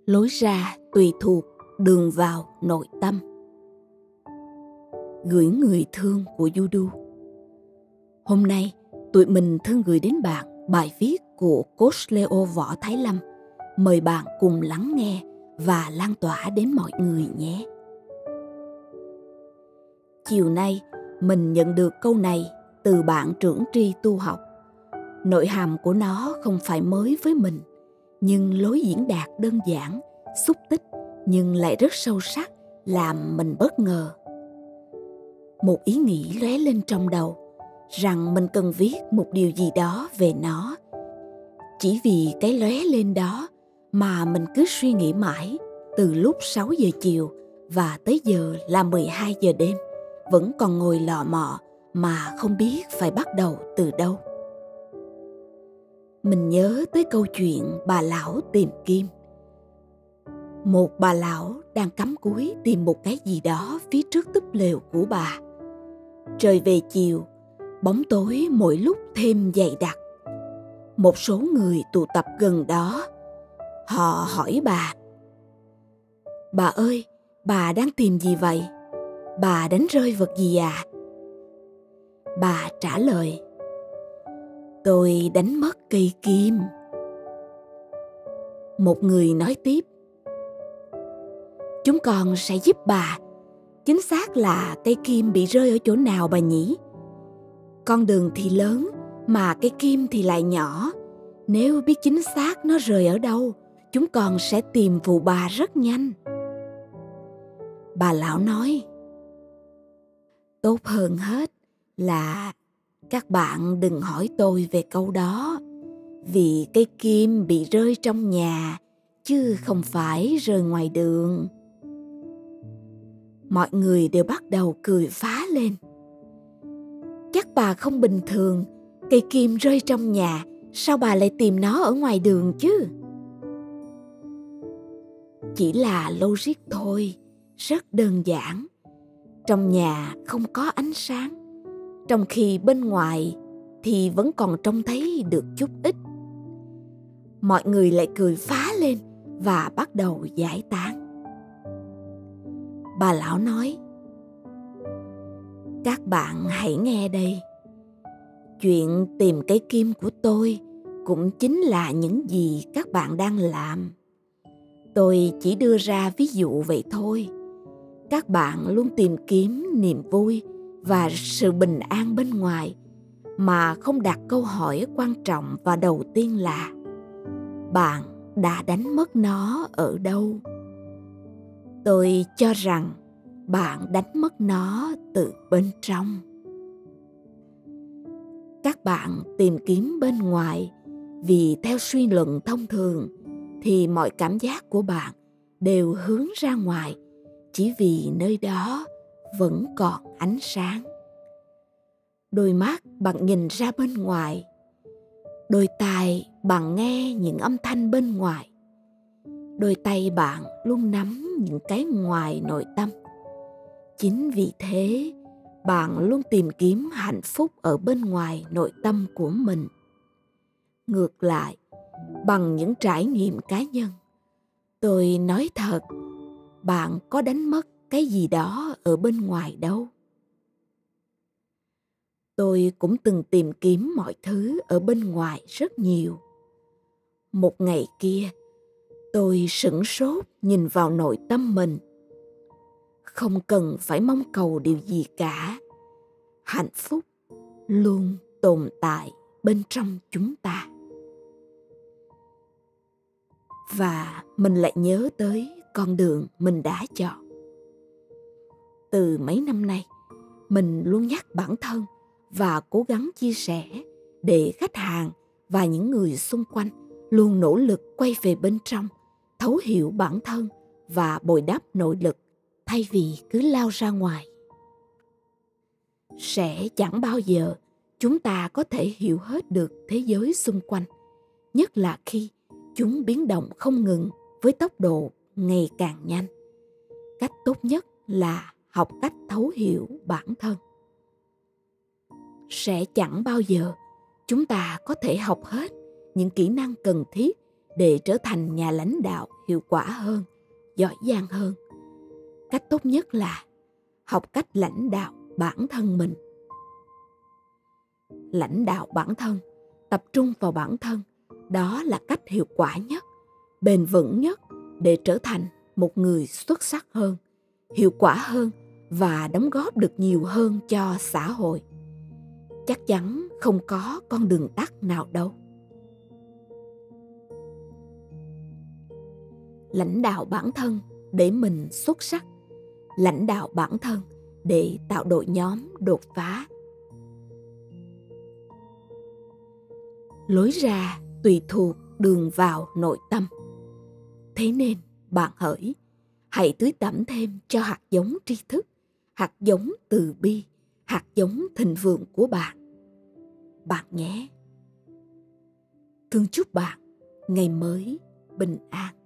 Lối ra tùy thuộc đường vào nội tâm. Gửi người thương của Yudu. Hôm nay, tụi mình thân gửi đến bạn bài viết của Coach Leo Võ Thái Lâm. Mời bạn cùng lắng nghe và lan tỏa đến mọi người nhé. Chiều nay, mình nhận được câu này từ bạn trưởng tri tu học. Nội hàm của nó không phải mới với mình, nhưng lối diễn đạt đơn giản, xúc tích nhưng lại rất sâu sắc, làm mình bất ngờ. Một ý nghĩ lóe lên trong đầu rằng mình cần viết một điều gì đó về nó. Chỉ vì cái lóe lên đó mà mình cứ suy nghĩ mãi từ lúc 6 giờ chiều và tới giờ là 12 giờ đêm, vẫn còn ngồi lọ mọ mà không biết phải bắt đầu từ đâu. Mình nhớ tới câu chuyện bà lão tìm kim. Một bà lão đang cắm cúi tìm một cái gì đó phía trước túp lều của bà. Trời về chiều, bóng tối mỗi lúc thêm dày đặc. Một số người tụ tập gần đó. Họ hỏi bà: "Bà ơi, bà đang tìm gì vậy? Bà đánh rơi vật gì à?" Bà trả lời: "Tôi đánh mất cây kim." Một người nói tiếp: "Chúng con sẽ giúp bà. Chính xác là cây kim bị rơi ở chỗ nào bà nhỉ? Con đường thì lớn mà cây kim thì lại nhỏ. Nếu biết chính xác nó rơi ở đâu, chúng con sẽ tìm phụ bà rất nhanh." Bà lão nói: "Tốt hơn hết là các bạn đừng hỏi tôi về câu đó, vì cây kim bị rơi trong nhà chứ không phải rơi ngoài đường." Mọi người đều bắt đầu cười phá lên. "Chắc bà không bình thường, cây kim rơi trong nhà, sao bà lại tìm nó ở ngoài đường chứ?" Chỉ là logic thôi, rất đơn giản. Trong nhà không có ánh sáng, trong khi bên ngoài thì vẫn còn trông thấy được chút ít. Mọi người lại cười phá lên và bắt đầu giải tán. Bà lão nói: "Các bạn hãy nghe đây. Chuyện tìm cái kim của tôi cũng chính là những gì các bạn đang làm. Tôi chỉ đưa ra ví dụ vậy thôi. Các bạn luôn tìm kiếm niềm vui và sự bình an bên ngoài, mà không đặt câu hỏi quan trọng và đầu tiên là: bạn đã đánh mất nó ở đâu?" Tôi cho rằng bạn đánh mất nó từ bên trong. Các bạn tìm kiếm bên ngoài vì theo suy luận thông thường thì mọi cảm giác của bạn đều hướng ra ngoài, chỉ vì nơi đó vẫn còn ánh sáng. Đôi mắt bạn nhìn ra bên ngoài, đôi tai bạn nghe những âm thanh bên ngoài, đôi tay bạn luôn nắm những cái ngoài nội tâm. Chính vì thế, bạn luôn tìm kiếm hạnh phúc ở bên ngoài nội tâm của mình. Ngược lại, bằng những trải nghiệm cá nhân, tôi nói thật, bạn có đánh mất cái gì đó ở bên ngoài đâu. Tôi cũng từng tìm kiếm mọi thứ ở bên ngoài rất nhiều. Một ngày kia, tôi sửng sốt nhìn vào nội tâm mình. Không cần phải mong cầu điều gì cả. Hạnh phúc luôn tồn tại bên trong chúng ta. Và mình lại nhớ tới con đường mình đã chọn. Từ mấy năm nay, mình luôn nhắc bản thân và cố gắng chia sẻ để khách hàng và những người xung quanh luôn nỗ lực quay về bên trong, thấu hiểu bản thân và bồi đắp nội lực thay vì cứ lao ra ngoài. Sẽ chẳng bao giờ chúng ta có thể hiểu hết được thế giới xung quanh, nhất là khi chúng biến động không ngừng với tốc độ ngày càng nhanh. Cách tốt nhất là học cách thấu hiểu bản thân. Sẽ chẳng bao giờ chúng ta có thể học hết những kỹ năng cần thiết để trở thành nhà lãnh đạo hiệu quả hơn, giỏi giang hơn? Cách tốt nhất là học cách lãnh đạo bản thân mình. Lãnh đạo bản thân, tập trung vào bản thân, đó là cách hiệu quả nhất, bền vững nhất để trở thành một người xuất sắc hơn, hiệu quả hơn và đóng góp được nhiều hơn cho xã hội. Chắc chắn không có con đường tắt nào đâu. Lãnh đạo bản thân để mình xuất sắc, lãnh đạo bản thân để tạo đội nhóm đột phá. Lối ra tùy thuộc đường vào nội tâm. Thế nên bạn hãy tưới tẩm thêm cho hạt giống tri thức, hạt giống từ bi, hạt giống thịnh vượng của bạn. Bạn nhé. Thương chúc bạn ngày mới bình an.